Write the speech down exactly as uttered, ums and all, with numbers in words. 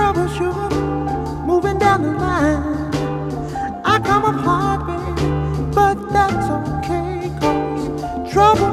trouble, sugar, moving down the line. I come up hard, baby, but that's okay, 'cause trouble